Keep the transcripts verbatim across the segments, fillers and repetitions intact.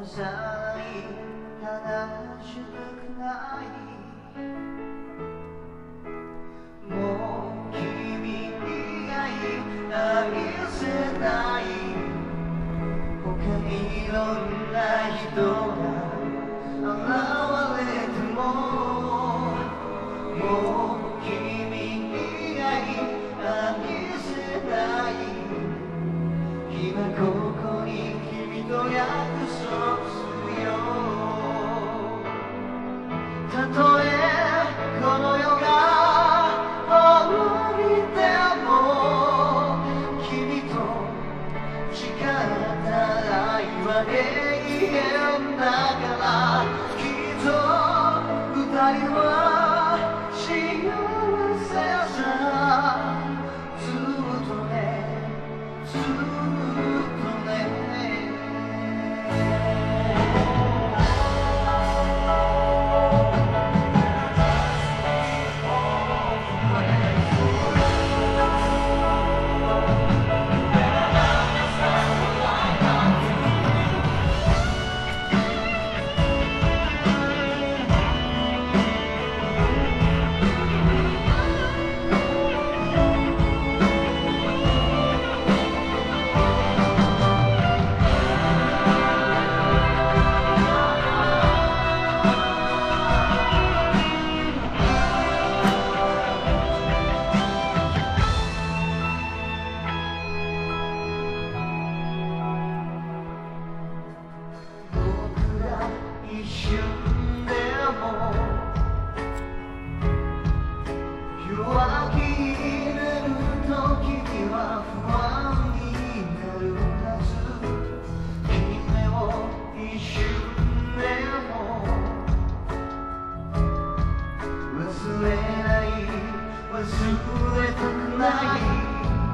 さい話したくないもう君以外愛せない他にいろんな人が現れてももう君以外愛せない今ここに君と約束するよたとえこの世が滅びても君と誓った愛は永遠だからきっと二人は幸せさずっとねずっとね一瞬でも弱気になる時には不安になるはず君を一瞬でも忘れない忘れたくない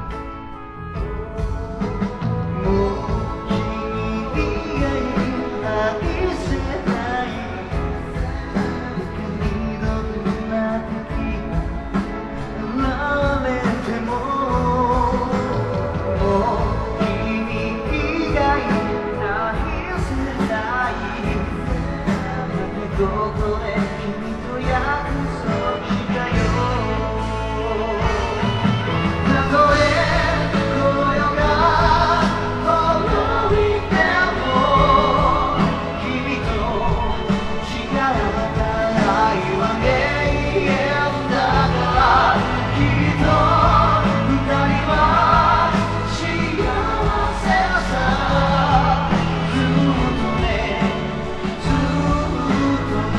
どこで君と約束したよたとえこの世が滅びても君と誓った愛は永遠だからきっと二人は幸せさずっとねずっと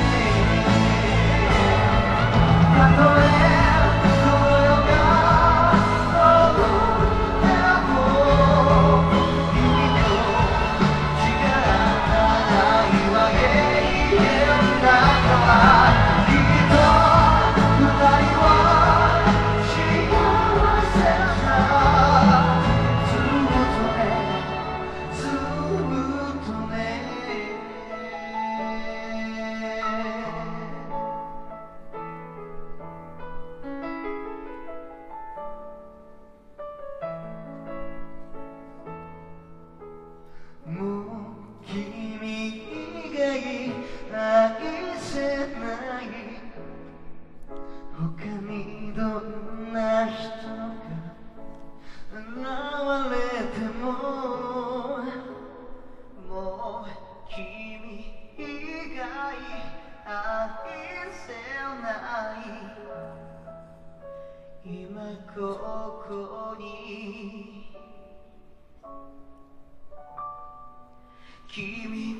愛せない他にどんな人が現れてももう君以外愛せない今ここに君